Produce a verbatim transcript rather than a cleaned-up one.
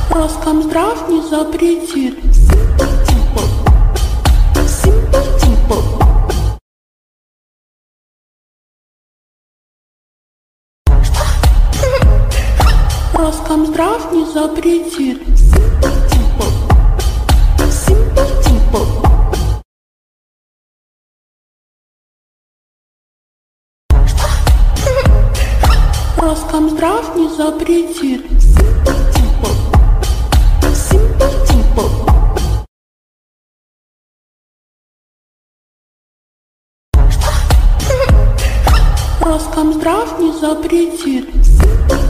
Роскомздрав не запретит. Simple Dimple. Simple Dimple. Роскомздрав не запретит. Simple Dimple. Simple Dimple. Роскомздрав не запретит. Simple Dimple. Simple Dimple. Роскомздрав не запретит. Simple